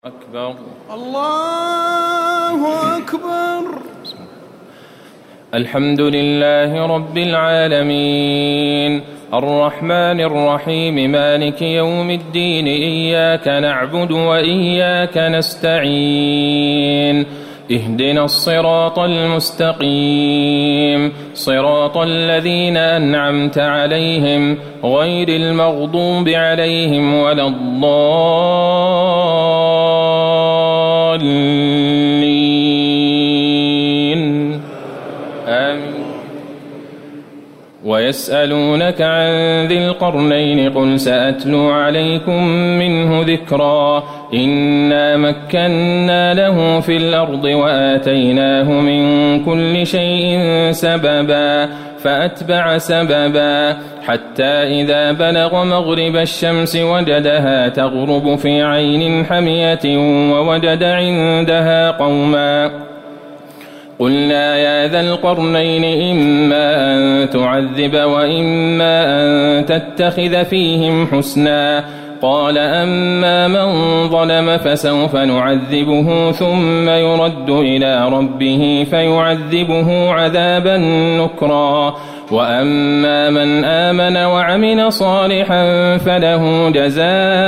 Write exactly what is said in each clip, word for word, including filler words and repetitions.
أكبر. الله أكبر. الحمد لله رب العالمين الرحمن الرحيم مالك يوم الدين إياك نعبد وإياك نستعين اهدنا الصراط المستقيم صراط الذين أنعمت عليهم غير المغضوب عليهم ولا الضالين آمين. ويسألونك عن ذي القرنين قل سأتلو عليكم منه ذكرا إنا مكنا له في الأرض وآتيناه من كل شيء سببا فأتبع سببا حتى إذا بلغ مغرب الشمس وجدها تغرب في عين حمية ووجد عندها قوما قلنا يا ذا القرنين إما أن تعذب وإما أن تتخذ فيهم حسنا قال أما من ظلم فسوف نعذبه ثم يرد إلى ربه فيعذبه عذابا نكرا وأما من آمن وعمل صالحا فله جزاء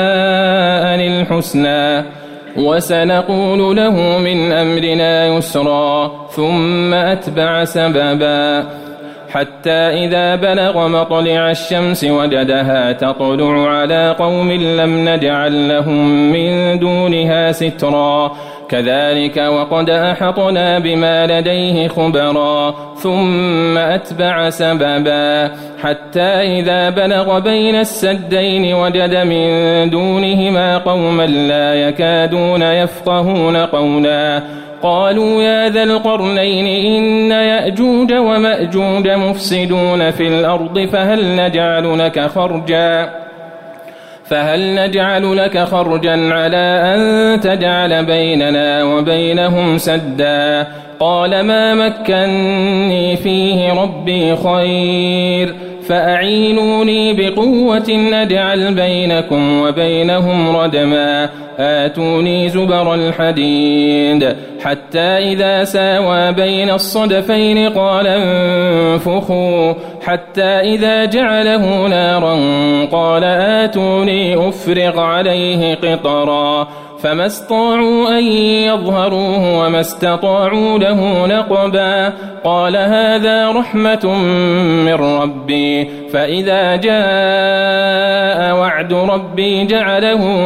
الحسنى وسنقول له من أمرنا يسرا ثم أتبع سببا حتى إذا بلغ مطلع الشمس وجدها تطلع على قوم لم نجعل لهم من دونها سترا كذلك وقد أحطنا بما لديه خبرا ثم أتبع سببا حتى إذا بلغ بين السدين وجد من دونهما قوما لا يكادون يفقهون قولا قالوا يا ذا القرنين إن يأجوج ومأجوج مفسدون في الأرض فهل نجعل لك خرجا فهل نجعل لك خرجا على أن تجعل بيننا وبينهم سدا قال ما مكني فيه ربي خير فأعينوني بقوة نجعل بينكم وبينهم ردما آتوني زبر الحديد حتى إذا ساوى بين الصدفين قال انفخوا حتى إذا جعله نارا قال آتوني أفرغ عليه قطرا فما استطاعوا أن يظهروه وما استطاعوا له نقبا قال هذا رحمة من ربي فإذا جاء وعد ربي جعله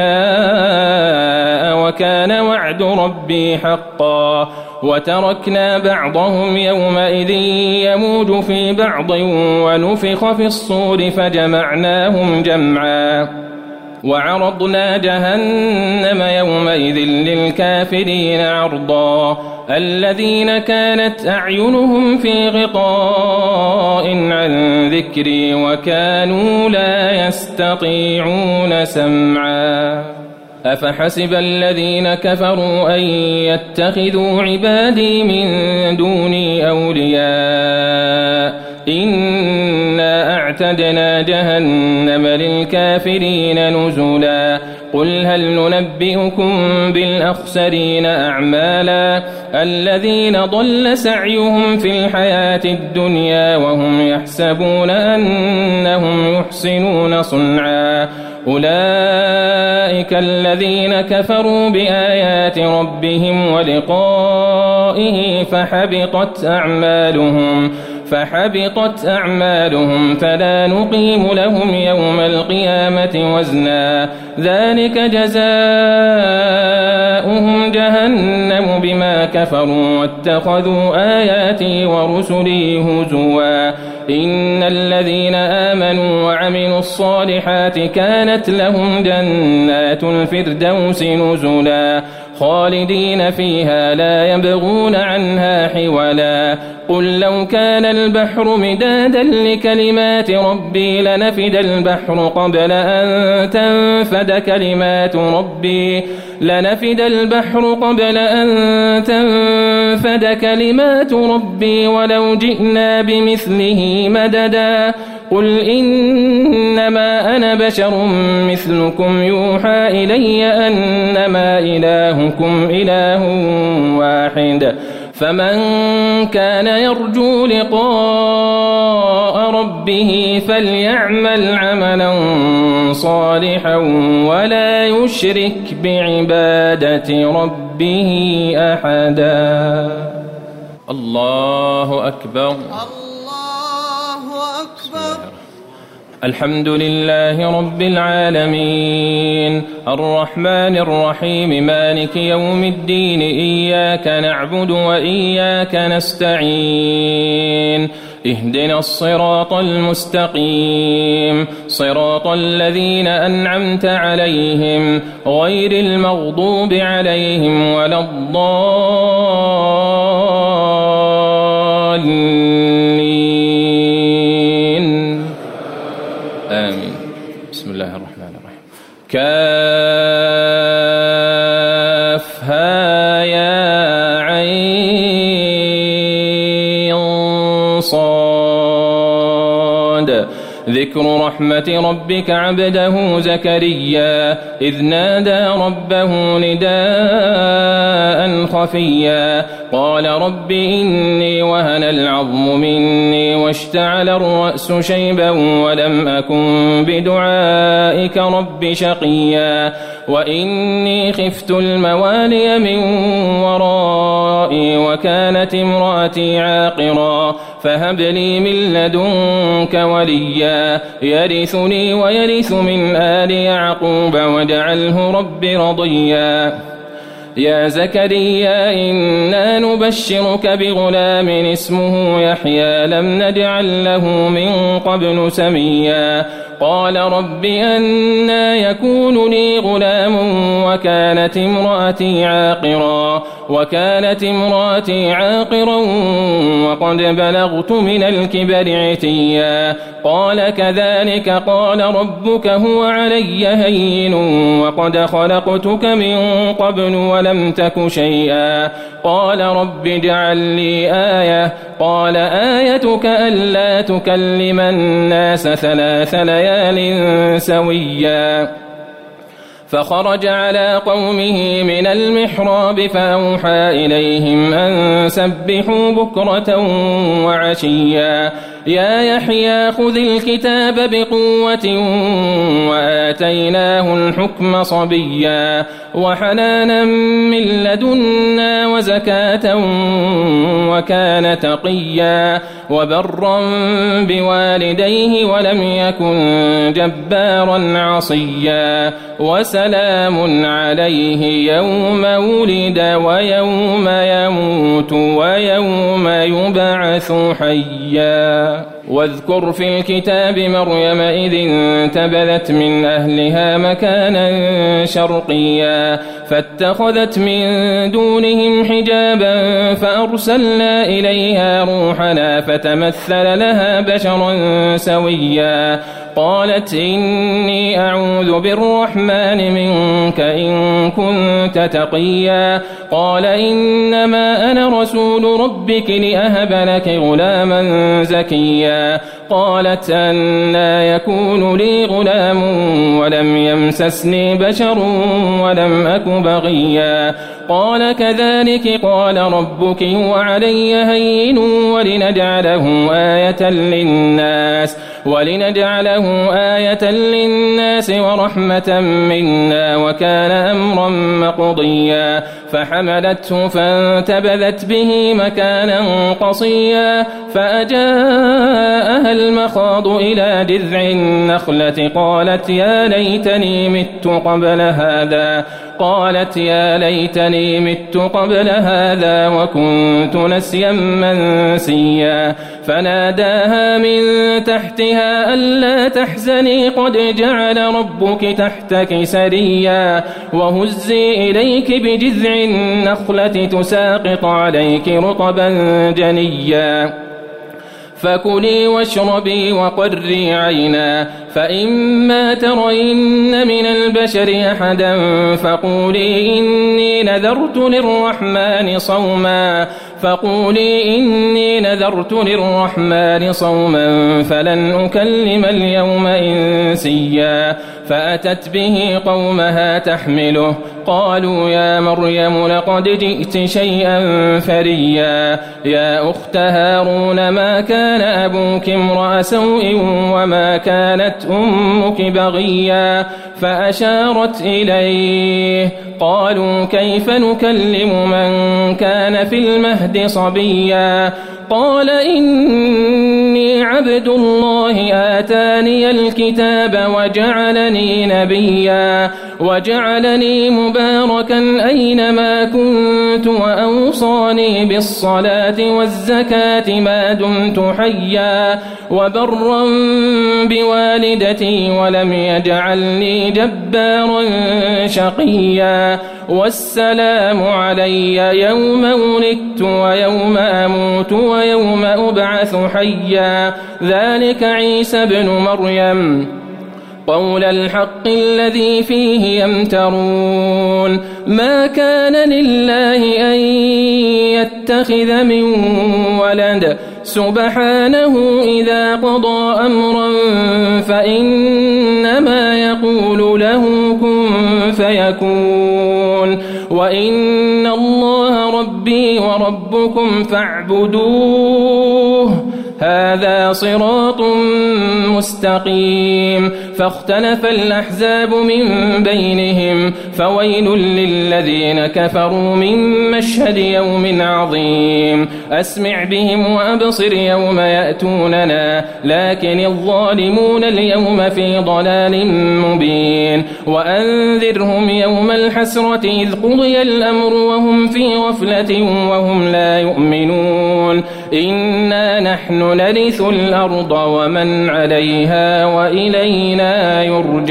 دكاء وكان وعد ربي حقا وتركنا بعضهم يومئذ يموج في بعض ونفخ في الصور فجمعناهم جمعا وعرضنا جهنم يومئذ للكافرين عرضا الذين كانت أعينهم في غطاء عن ذكري وكانوا لا يستطيعون سمعا أفحسب الذين كفروا أن يتخذوا عبادي من دوني أولياء إنا أعتدنا جهنم للكافرين نزلا قل هل ننبئكم بالأخسرين أعمالا الذين ضل سعيهم في الحياة الدنيا وهم يحسبون أنهم يحسنون صنعا أولئك الذين كفروا بآيات ربهم ولقائه فحبطت أعمالهم فحبطت أعمالهم فلا نقيم لهم يوم القيامة وزنا ذلك جزاؤهم جهنم بما كفروا واتخذوا آياتي ورسلي هزوا إن الذين آمنوا وعملوا الصالحات كانت لهم جنات الفردوس نزلا خالدين فيها لا يبغون عنها حولا قل لو كان البحر مدادا لكلمات ربي لنفد البحر قبل أن تنفد كلمات ربي لنفد البحر قبل أن تنفد كلمات ربي ولو جئنا بمثله مددا قل إنما أنا بشر مثلكم يوحى إلي أنما إلهكم إله واحد فمن كان يرجو لقاء ربه فليعمل عملا صالحا ولا يشرك بعبادة ربه أحدا. الله أكبر. الله أكبر. الحمد لله رب العالمين الرحمن الرحيم مالك يوم الدين إياك نعبد وإياك نستعين اهدنا الصراط المستقيم صراط الذين أنعمت عليهم غير المغضوب عليهم ولا الضالين آمين. بسم الله الرحمن الرحيم. كافها يا عين صاد ذكر رحمة ربك عبده زكريا إذ نادى ربه نداء خفيا قال رب إني وهن العظم مني واشتعل الرأس شيبا ولم أكن بدعائك رب شقيا وإني خفت الموالي من ورائي وكانت امرأتي عاقرا فهب لي من لدنك وليا يرثني ويرث من آل يعقوب واجعله رب رضيا. يا زكريا إنا نبشرك بغلام اسمه يحيى لم نجعل له من قبل سميا قال رب أنى يكون لي غلام وكانت امرأتي عاقرا وكانت امرأتي عاقرا وقد بلغت من الكبر عتيا قال كذلك قال ربك هو علي هين وقد خلقتك من قبل ولم تك شيئا قال رب اجعل لي آية قال آيتك ألا تكلم الناس ثلاث ليال سويا فخرج على قومه من المحراب فأوحى إليهم أن سبحوا بكرة وعشيا يا يحيى خذ الكتاب بقوة وآتيناه الحكم صبيا وحنانا من لدنا وزكاة وكان تقيا وبرا بوالديه ولم يكن جبارا عصيا وسلام عليه يوم ولد ويوم يموت ويوم يبعث حيا واذكر في الكتاب مريم إذ انتبذت من أهلها مكانا شرقيا فاتخذت من دونهم حجابا فأرسلنا إليها روحنا فتمثل لها بشرا سويا قالت إني أعوذ بالرحمن منك إن كنت تقيا قال إنما أنا رسول ربك لأهب لك غلاما زكيا قالت أنى يكون لي غلام ولم يمسسني بشر ولم أك بغيا قال كذلك قال ربك وعلي هين ولنجعله آية للناس ولنجعله آية للناس ورحمة منا وكان أمرا مقضيا فحملته فانتبذت به مكانا قصيا فأجاءها المخاض إلى جذع النخلة قالت يا ليتني مت قبل هذا قالت يا ليتني مت قبل هذا وكنت نسيا منسيا فناداها من تحتها ألا تحزني قد جعل ربك تحتك سريا وهزي إليك بجذع النخلة تساقط عليك رطبا جنيا فكلي واشربي وقري عينا فإما ترين من البشر أحدا فقولي إني نذرت للرحمن صوما فقولي إني نذرت للرحمن صوما فلن أكلم اليوم إنسيا فأتت به قومها تحمله قالوا يا مريم لقد جئت شيئا فريا يا أخت هارون ما كان أبوك امرأ سوء وما كانت أمك بغيا فأشارت إليه قالوا كيف نكلم من كان في المهد صبيا قال إني عبد الله آتاني الكتاب وجعلني نبيا وجعلني مباركا أينما كنت وأوصاني بالصلاة والزكاة ما دمت حيا وبرا بوالدتي ولم يجعلني جبارا شقيا والسلام علي يوم ولدت ويوم أموت ويوم أبعث حيا ذلك عيسى بن مريم قول الحق الذي فيه يمترون ما كان لله أن يتخذ من ولد سبحانه إذا قضى أمرا فإنما يقول له كن فيكون وإن الله ربي وربكم فاعبدوه هذا صراط مستقيم فاختلف الأحزاب من بينهم فويل للذين كفروا من مشهد يوم عظيم أسمع بهم وأبصر يوم يأتوننا لكن الظالمون اليوم في ضلال مبين وأنذرهم يوم الحسرة إذ قضي الأمر وهم في غفلة وهم لا يؤمنون إنا نحن نرث الأرض ومن عليها وإلينا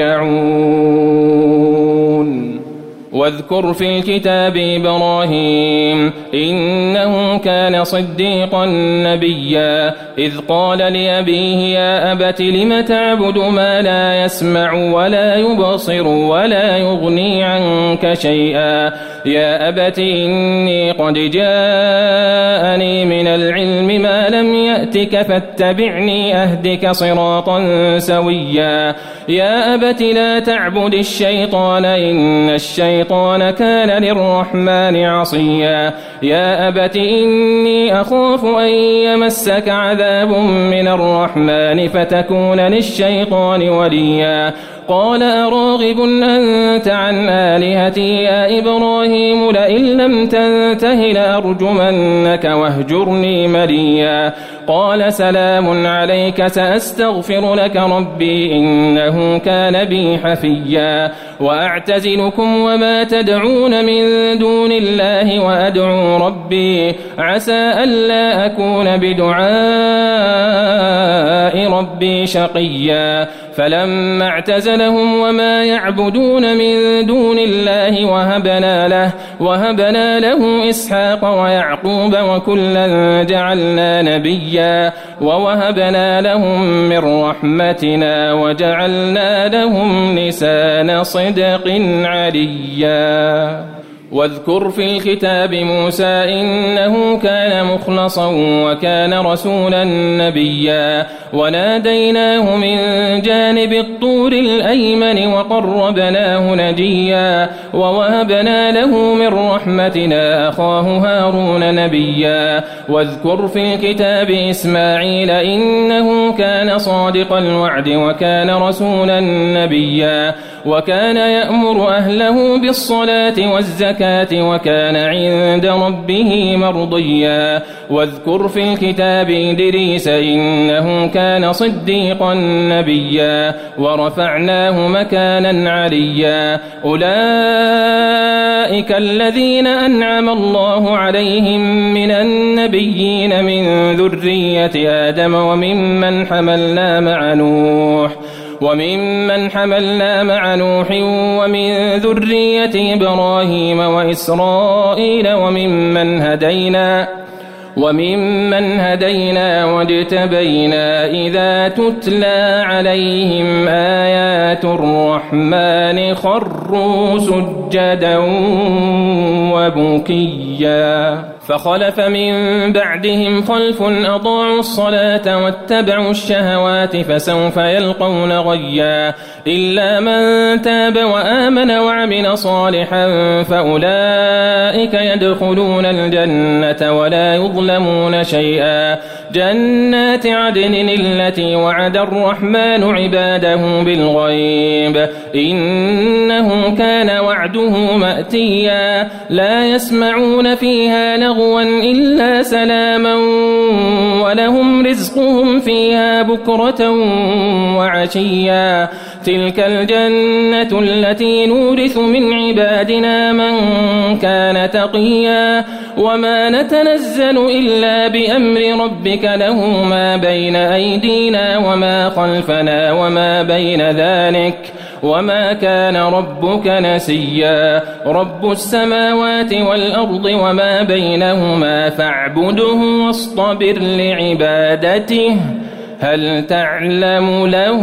يرجعون واذكر في الكتاب إبراهيم إنه كان صديقا نبيا إذ قال لأبيه يا أبت لم تعبد ما لا يسمع ولا يبصر ولا يغني عنك شيئا يا أبت إني قد جاءني من العلم ما لم يأتك فاتبعني أهدك صراطا سويا يا أبت لا تعبد الشيطان إن الشيطان كان للرحمن عصيا يا أبت إني أخاف أن يمسك عذاب من الرحمن فتكون للشيطان وليا قال أراغب أنت عن آلهتي يا إبراهيم لئن لم تنته لأرجمنك واهجرني مليا قال سلام عليك سأستغفر لك ربي إنه كان بي حفيا وأعتزلكم وما تدعون من دون الله وأدعو ربي عسى ألا أكون بدعاء ربي شقيا فلما اعتزلهم وما يعبدون من دون الله وهبنا له وهبنا له إسحاق ويعقوب وكلا جعلنا نبيا ووهبنا لهم من رحمتنا وجعلنا لهم لسان صدق عليا واذكر في الكتاب موسى إنه كان مخلصا وكان رسولا نبيا وناديناه من جانب الطور الأيمن وقربناه نجيا ووهبنا له من رحمتنا أخاه هارون نبيا واذكر في الكتاب إسماعيل إنه كان صادق الوعد وكان رسولا نبيا وكان يأمر أهله بالصلاة والزكاة وكان عند ربه مرضيا واذكر في الكتاب إدريس إنه كان صديقا نبيا ورفعناه مكانا عليا أولئك الذين أنعم الله عليهم من النبيين من ذرية آدم وممن حملنا مع نوح وممن حملنا مع نوح ومن ذرية إبراهيم وإسرائيل وممن هدينا وممن هدينا واجتبينا إذا تتلى عليهم آيات الرحمن خروا سجدا وبكيا فخلف من بعدهم خلف أضاعوا الصلاة واتبعوا الشهوات فسوف يلقون غيا إلا من تاب وآمن وعمل صالحا فأولئك يدخلون الجنة ولا يظلمون شيئا جنات عدن التي وعد الرحمن عباده بالغيب إنه كان وعده مأتيا لا يسمعون فيها لغوا إلا سلاما ولهم رزقهم فيها بكرة وعشيا تلك الجنة التي نورث من عبادنا من كان تقيا وما نتنزل إلا بأمر ربك له ما بين أيدينا وما خلفنا وما بين ذلك وما كان ربك نسيا رب السماوات والأرض وما بينهما فاعبده واصطبر لعبادته هل تعلم له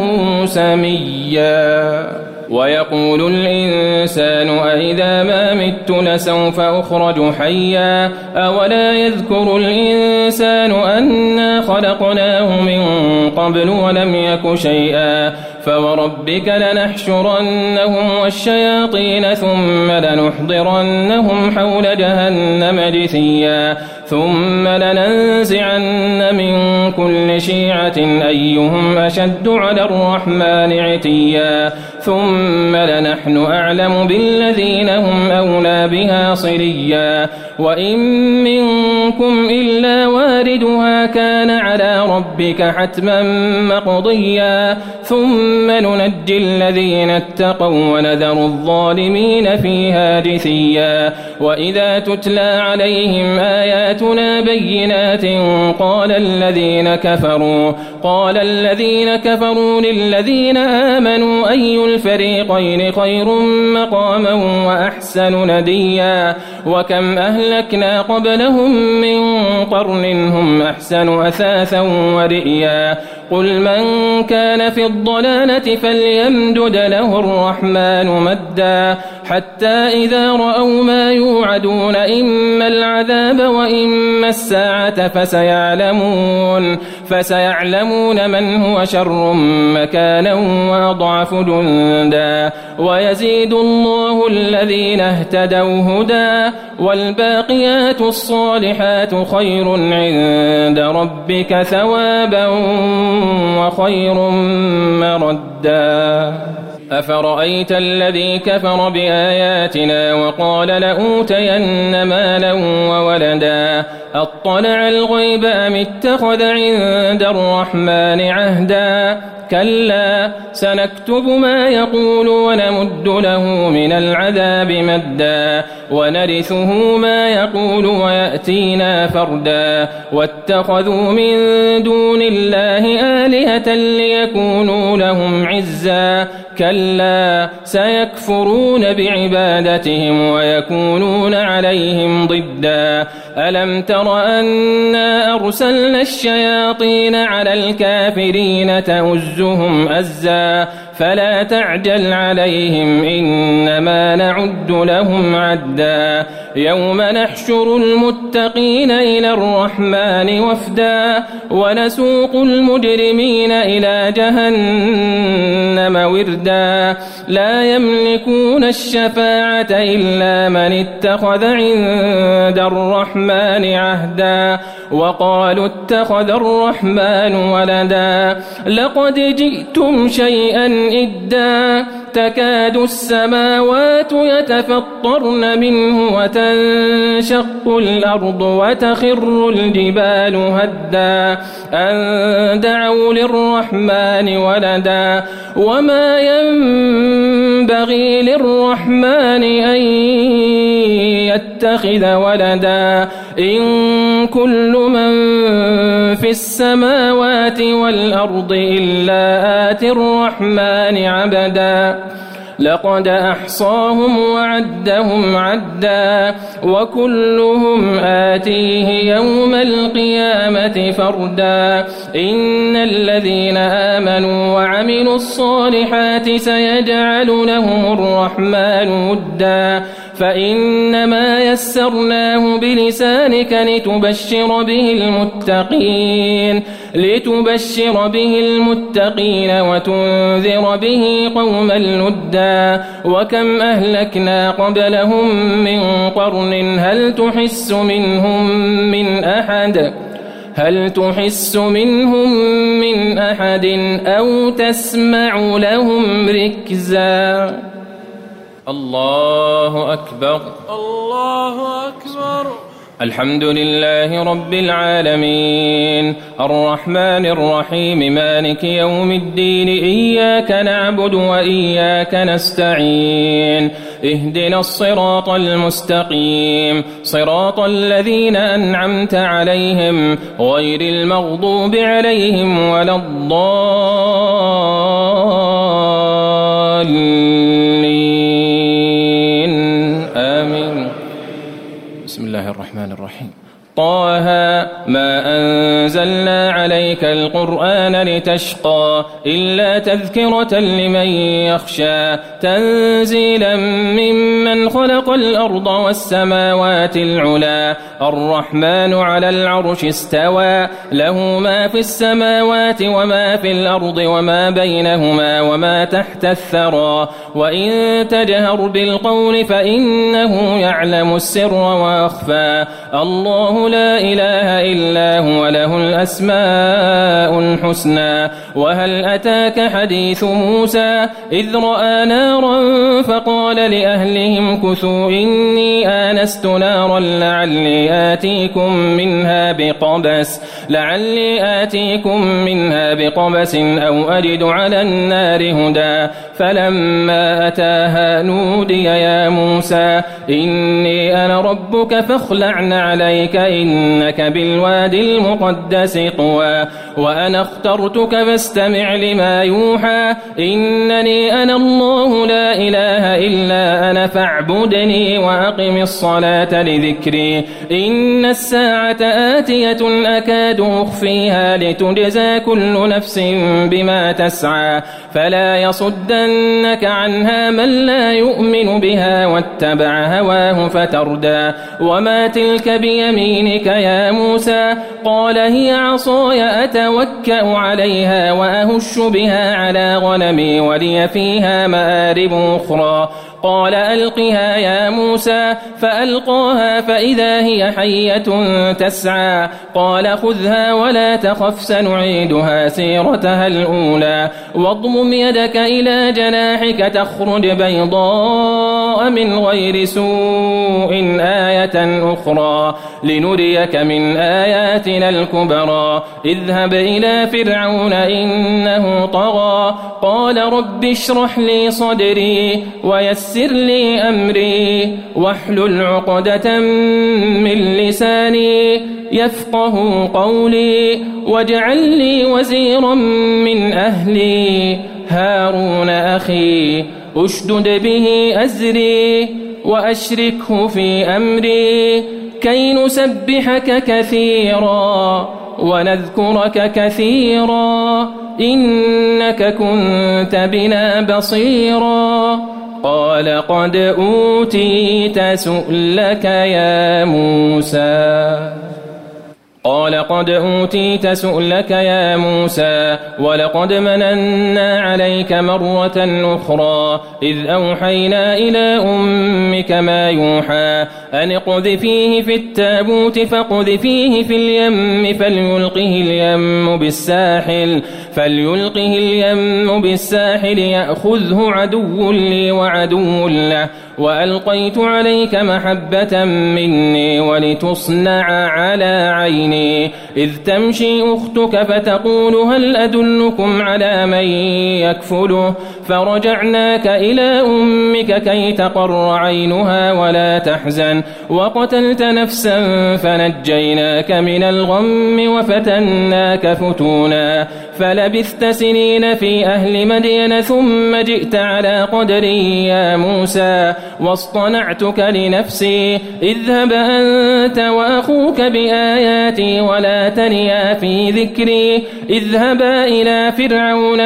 سميا ويقول الإنسان أإذا ما مت لسوف أخرج حيا أولا يذكر الإنسان أنا خلقناه من قبل ولم يك شيئا فوربك لنحشرنهم والشياطين ثم لنحضرنهم حول جهنم جثيا ثم لننزعن من كل شيعة أيهم أشد على الرحمن عتيا ثم لنحن أعلم بالذين هم أولى بها صليا وإن منكم إلا واردها كان على ربك حتما مقضيا ثم ننجي الذين اتقوا ونذر الظالمين فيها جثيا وإذا تتلى عليهم آياتنا بينات قال الذين كفروا قال الذين كفروا للذين آمنوا أي الفريقين خير مقاما وأحسن نديا وكم أهلكنا قبلهم من قرن هم أحسن أثاثا ورئيا قل من كان في الضلالة فليمدد له الرحمن مدا حتى إذا رأوا ما يوعدون إما العذاب وإما الساعة فسيعلمون فسيعلمون من هو شر مكانا وأضعف جندا ويزيد الله الذين اهتدوا هدى والباقيات الصالحات خير عند ربك ثوابا وخير مردا أفرأيت الذي كفر بآياتنا وقال لأوتين مالا وولدا أطلع الغيب أم اتخذ عند الرحمن عهدا كلا سنكتب ما يقول ونمد له من العذاب مدا ونرثه ما يقول ويأتينا فردا واتخذوا من دون الله آلهة ليكونوا لهم عزا كلا سيكفرون بعبادتهم ويكونون عليهم ضدا ألم تر أنا أرسلنا الشياطين على الكافرين تؤزهم أزا فلا تعجل عليهم إنما نعد لهم عدا يوم نحشر المتقين إلى الرحمن وفدا ونسوق المجرمين إلى جهنم وردا لا يملكون الشفاعة إلا من اتخذ عند الرحمن عهدا وقالوا اتخذ الرحمن ولدا لقد جئتم شيئا إدا تكاد السماوات يتفطرن منه وتنشق الأرض وتخر الجبال هدا أن دعوا للرحمن ولدا وما ينبغي للرحمن أن يتخذ ولدا إن كل من في السماوات والأرض إلا آتي الرحمن عبدا لقد أحصاهم وعدهم عدا وكلهم آتيه يوم القيامة فردا إن الذين آمنوا وعملوا الصالحات سيجعل لهم الرحمن ودا فإنما يسرناه بلسانك لتبشر به المتقين لتبشر به المتقين وتنذر به قوما لدا وكم أهلكنا قبلهم من قرن هل تحس منهم من أحد هل تحس منهم من أحد أو تسمع لهم ركزا الله أكبر الله أكبر. الحمد لله رب العالمين الرحمن الرحيم مالك يوم الدين إياك نعبد وإياك نستعين اهدنا الصراط المستقيم صراط الذين أنعمت عليهم غير المغضوب عليهم ولا الضالين آمين. بسم الله الرحمن الرحيم. طه ما أنزلنا عليك القرآن لتشقى إلا تذكرة لمن يخشى تنزيلا ممن خلق الأرض والسماوات العلا الرحمن على العرش استوى له ما في السماوات وما في الأرض وما بينهما وما تحت الثرى وإن تجهر بالقول فإنه يعلم السر وأخفى الله لا إله إلا هو له الأسماء الحسنى. وهل أتاك حديث موسى إذ رأى نارا فقال لأهلهم كثوا إني آنست نارا لعلي آتيكم منها بقبس لعلي آتيكم منها بقبس أو أجد على النار هدى فلما أتاها نودي يا موسى إني أنا ربك فاخلع عليك إنك بالوادي المقدس طوى وأنا اخترتك فاستمع لما يوحى إنني أنا الله لا إله إلا أنا فاعبدني وأقم الصلاة لذكري إن الساعة آتية أكاد أخفيها لتجزى كل نفس بما تسعى فلا يصدنك عنها من لا يؤمن بها واتبع هواه فتردى وما تلك بيمينك يا موسى قال هي عصاي أتوكأ عليها وأهش بها على غنمي ولي فيها مآرب أخرى قال ألقها يا موسى فألقاها فإذا هي حية تسعى قال خذها ولا تخف سنعيدها سيرتها الأولى واضمم يدك إلى جناحك تخرج بيضاء من غير سوء آية أخرى لنريك من آياتنا الكبرى اذهب إلى فرعون إنه طغى قال رب اشرح لي صدري ويسر لي أمري واحلل عقدة من لساني يفقه قولي واجعل لي وزيرا من أهلي هارون أخي أشدد به أزري وأشركه في أمري كي نسبحك كثيرا ونذكرك كثيرا إنك كنت بنا بصيرا قال قد أوتيت سؤلك يا موسى قال قد أوتيت سؤلك يا موسى ولقد مننا عليك مرة أخرى إذ أوحينا إلى أمك ما يوحى أن اقذفيه في التابوت فاقذفيه في اليم فليلقه اليم بالساحل فليلقه اليم بالساحل يأخذه عدو لي وعدو له وألقيت عليك محبة مني ولتصنع على عيني عني إذ تمشي أختك فتقول هل أدلكم على من يكفله فرجعناك إلى أمك كي تقر عينها ولا تحزن وقتلت نفسا فنجيناك من الغم وفتناك فتونا فلبثت سنين في أهل مدين ثم جئت على قدري يا موسى واصطنعتك لنفسي اذهب أنت وأخوك بآياتي ولا تنيا في ذكري اذهبا إلى فرعون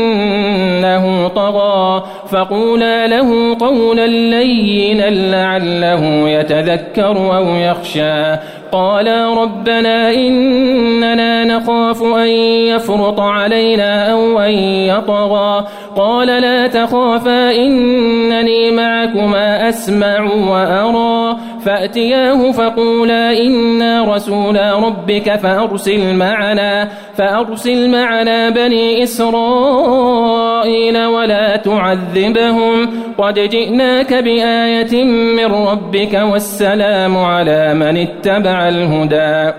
إنه طغى فقولا له قولا لينا لعله يتذكر أو يخشى قالا ربنا إننا نخاف أن يفرط علينا أو أن يطغى قال لا تخافا إنني معكما أسمع وأرى فأتياه فقولا إنا رسولا ربك فأرسل معنا فأرسل معنا بني إسرائيل ولا تعذبهم قد جئناك بآية من ربك والسلام على من اتبع الهدى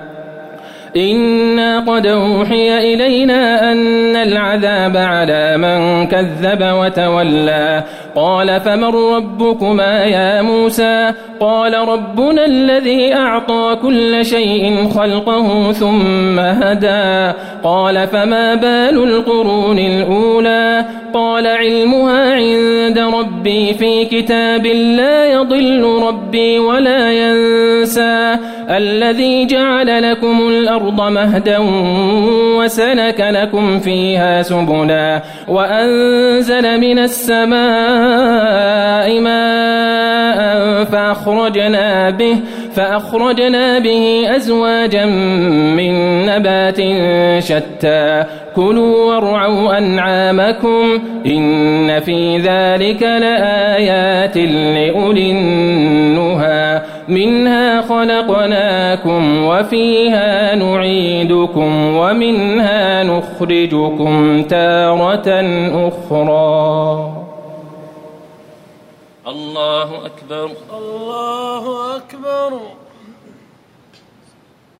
إنا قد أوحي إلينا أن العذاب على من كذب وتولى قال فمن ربكما يا موسى قال ربنا الذي أعطى كل شيء خلقه ثم هدى قال فما بال القرون الأولى قال علمها عند ربي في كتاب لا يضل ربي ولا ينسى الذي جعل لكم الأرض مهدا وسلك لكم فيها سبلا وأنزل من السماء ماء فأخرجنا به فأخرجنا به أزواجا من نبات شتى كلوا وارعوا أنعامكم إن في ذلك لآيات لأولي النهى منها خلقناكم وفيها نعيدكم ومنها نخرجكم تارة أخرى. الله أكبر. الله أكبر.